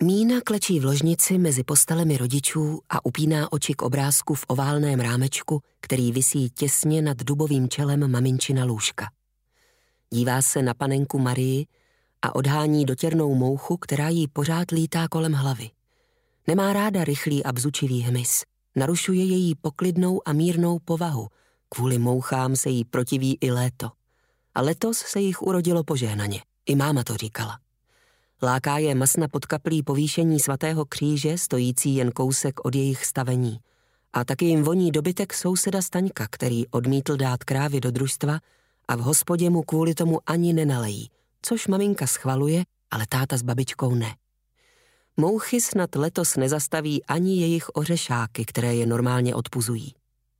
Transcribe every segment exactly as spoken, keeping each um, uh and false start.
Mína klečí v ložnici mezi postelemi rodičů a upíná oči k obrázku v oválném rámečku, který visí těsně nad dubovým čelem maminčina lůžka. Dívá se na panenku Marii a odhání dotěrnou mouchu, která jí pořád lítá kolem hlavy. Nemá ráda rychlý a bzučivý hmyz. Narušuje její poklidnou a mírnou povahu. Kvůli mouchám se jí protiví i léto. A letos se jich urodilo požehnaně. I máma to říkala. Láká je masna pod kaplí povýšení svatého kříže, stojící jen kousek od jejich stavení. A taky jim voní dobytek souseda Staňka, který odmítl dát krávy do družstva a v hospodě mu kvůli tomu ani nenalejí, což maminka schvaluje, ale táta s babičkou ne. Mouchy snad letos nezastaví ani jejich ořešáky, které je normálně odpuzují.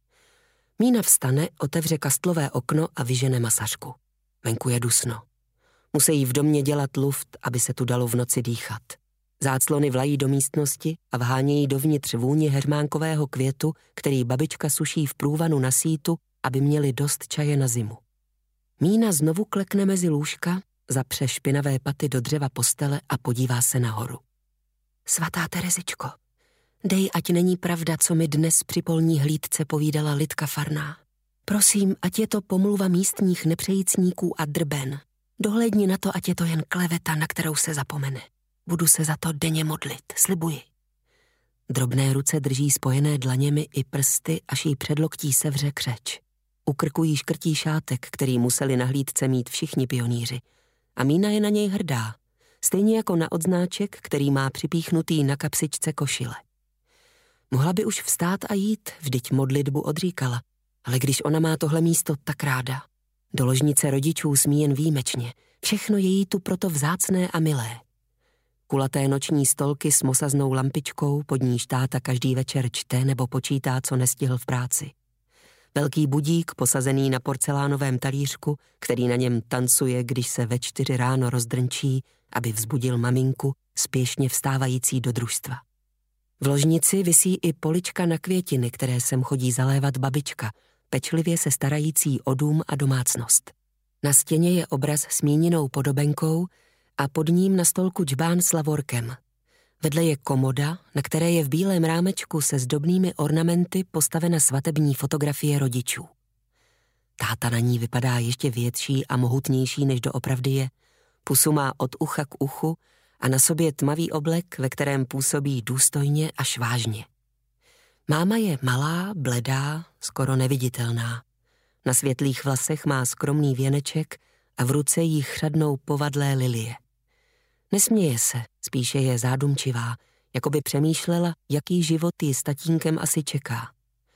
Mína vstane, otevře kastlové okno a vyžene masařku. Venku je dusno. Musí v domě dělat luft, aby se tu dalo v noci dýchat. Záclony vlají do místnosti a vhánějí dovnitř vůni hermánkového květu, který babička suší v průvanu na sítu, aby měli dost čaje na zimu. Mína znovu klekne mezi lůžka, zapře špinavé paty do dřeva postele a podívá se nahoru. Svatá Terezičko, dej, ať není pravda, co mi dnes při polní hlídce povídala Lidka Farná. Prosím, ať je to pomluva místních nepřejícníků a drben. Dohlédni na to, ať je to jen kleveta, na kterou se zapomene. Budu se za to denně modlit, slibuji. Drobné ruce drží spojené dlaněmi i prsty, až jí předloktí sevře křeč. U krku jí škrtí šátek, který museli na hlídce mít všichni pionýři. A Mína je na něj hrdá, stejně jako na odznáček, který má připíchnutý na kapsičce košile. Mohla by už vstát a jít, vždyť modlitbu odříkala, ale když ona má tohle místo tak ráda. Do ložnice rodičů smí jen výjimečně, všechno je jí tu proto vzácné a milé. Kulaté noční stolky s mosaznou lampičkou, pod níž táta každý večer čte nebo počítá, co nestihl v práci. Velký budík posazený na porcelánovém talířku, který na něm tancuje, když se ve čtyři ráno rozdrnčí, aby vzbudil maminku, spěšně vstávající do družstva. V ložnici visí i polička na květiny, které sem chodí zalévat babička, pečlivě se starající o dům a domácnost. Na stěně je obraz s míninou podobenkou a pod ním na stolku džbán s lavorkem. Vedle je komoda, na které je v bílém rámečku se zdobnými ornamenty postavena svatební fotografie rodičů. Táta na ní vypadá ještě větší a mohutnější, než doopravdy je. Pusu má od ucha k uchu a na sobě tmavý oblek, ve kterém působí důstojně až vážně. Máma je malá, bledá, skoro neviditelná. Na světlých vlasech má skromný věneček a v ruce jí chřadnou povadlé lilie. Nesměje se, spíše je zádumčivá, jako by přemýšlela, jaký život jí s tatínkem asi čeká.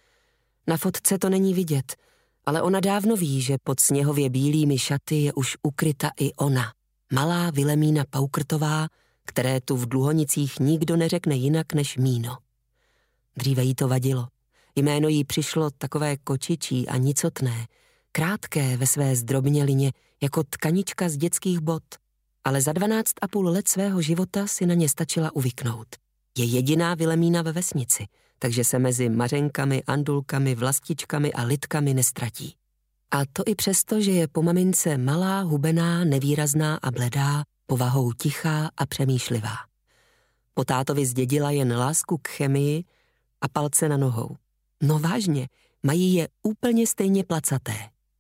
Na fotce to není vidět, ale ona dávno ví, že pod sněhově bílými šaty je už ukryta i ona, malá Vilemína Paukrtová, které tu v Dluhonicích nikdo neřekne jinak než Míno. Dříve jí to vadilo. Jméno jí přišlo takové kočičí a nicotné, krátké ve své zdrobnělině, jako tkanička z dětských bot. Ale za dvanáct a půl let svého života si na ně stačila uvyknout. Je jediná Vilemína ve vesnici, takže se mezi Mařenkami, Andulkami, Vlastičkami a Lidkami nestratí. A to i přesto, že je po mamince malá, hubená, nevýrazná a bledá, povahou tichá a přemýšlivá. Po tátovi zdědila jen lásku k chemii a palce na nohou. No vážně, mají je úplně stejně placaté.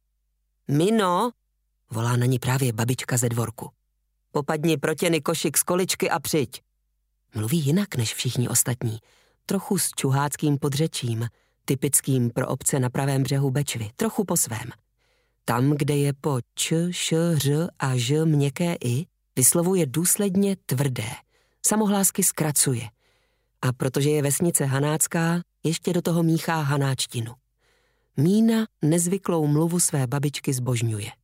Mino, volá na ní právě babička ze dvorku. Popadni protěny košik z količky a přijď. Mluví jinak než všichni ostatní, trochu s čuháckým podřečím, typickým pro obce na pravém břehu Bečvy, trochu po svém. Tam, kde je po č, š, ř a ž měkké i, vyslovuje důsledně tvrdé, samohlásky zkracuje. A protože je vesnice hanácká, ještě do toho míchá hanáčtinu. Mína nezvyklou mluvu své babičky zbožňuje.